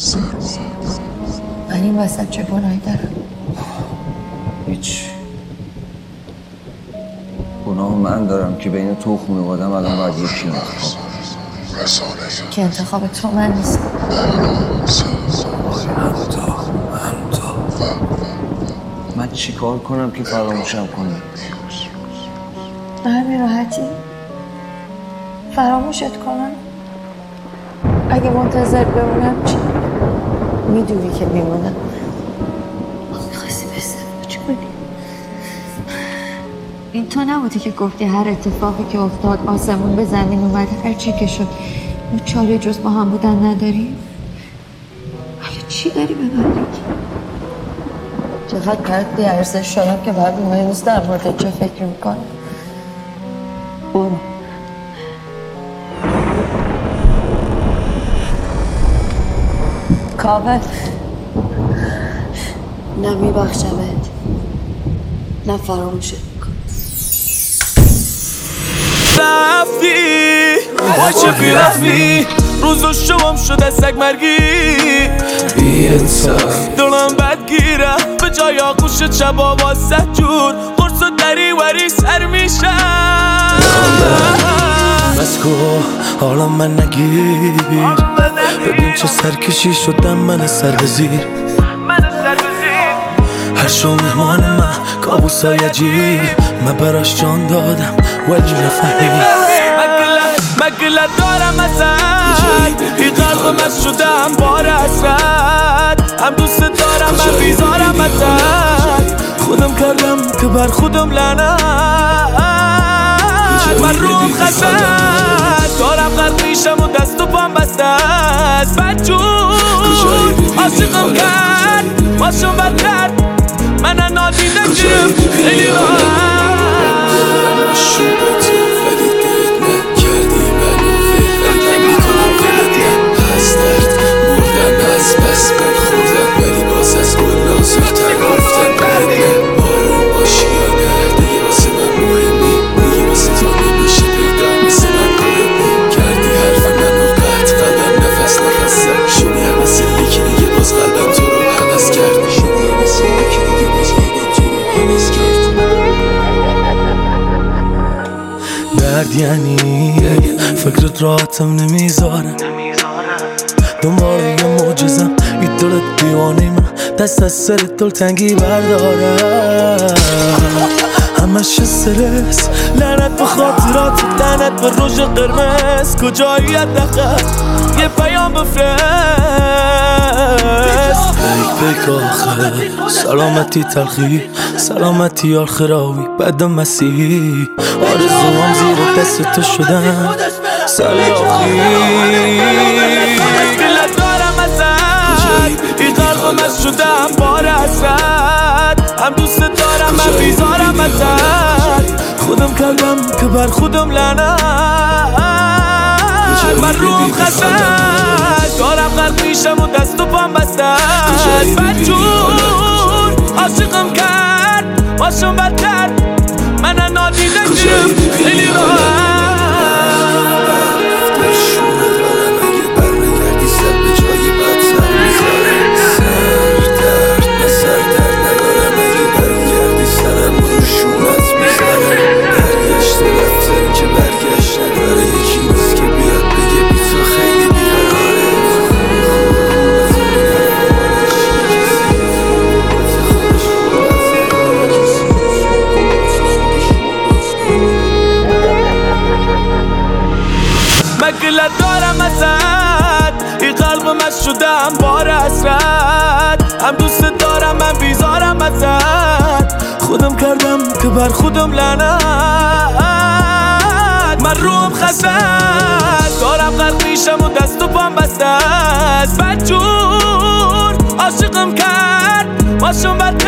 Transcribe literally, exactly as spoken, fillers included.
من این وسط چه گناهی دارم؟ هیچ. گناه من دارم که بین تو و خانوادم الان باید یکی رو انتخاب که انتخاب تو من نیست. من چی کار کنم که فراموشم کنی؟ به همین راحتی؟ فراموشت کنم؟ اگه منتظر بمونم چی؟ میدونی که میمونم. میخواستی به ازدواج کنی؟ این تو نبودی که گفتی هر اتفاقی که افتاد آسمون به زمین اومد، هر چی که شد ما چاره جز با هم بودن نداریم؟ حالا چی داری به من بگی؟ چقدر برات بی‌ارزش شدم که بعد مهم نیست در مورد چه فکر میکنم. برو. کاوه نه میبخشمت نه فراموشت میکنم. رفتی وای چه بی رحمی، روز و شبم شده سگ مرگی، بی انصاف دلم بدگیره به جای آغوش شبا با سه جور قرص و دری وری سر میشم. بس کو حالا من نگیر، ببین چه سرکشی شدم من سر به زیر، هر شو مهمان من کابوسای عجیب، من براش جان دادم ولی نفهمید. مگله دارم ازت، این قلب من شدم بار حسرت، هم دوست دارم من بیزارم ازت، خودم کردم که بر خودم لعنت، من روم خسته دارم غرق میشم و دست و پام بسته است، بدجور عاشقم کرد باشم بد کرد، من نادیده گرفت خیلی راحت. درد یعنی فکرت راحتم نمیذاره، دنبال یه معجزم این دلت دیوانه من دست از سر دلتنگی برداره، همش استرس لعنت به خاطرات تنت به روژ قرمز، کجایی حداقل یه پیام بفرست، پیک پیک آخر سلامتی تلخی سلامتی آخراوی بعد مسیحی، آرزوام زیر دست تو شدن سلاخی. دلت دارم ازت، این قلب من شدم بار حسرت، هم دوست دارم من بیزارم ازت، خودم کردم که بر خودم لعنت، من روم خسته دارم غرق میشم و دست و پام بسته است، بدجور عاشقم کرد باشم بد کرد، من نادیده گرفت خیلی راحت. مگله دارم ازت، این قلب من شدم بار حسرت، هم دوست دارم من بیزارم ازت، خودم کردم که بر خودم لعنت، من روم خسته دارم غرق میشم و دست و پام بسته است، بدجور عاشقم کرد باشم بد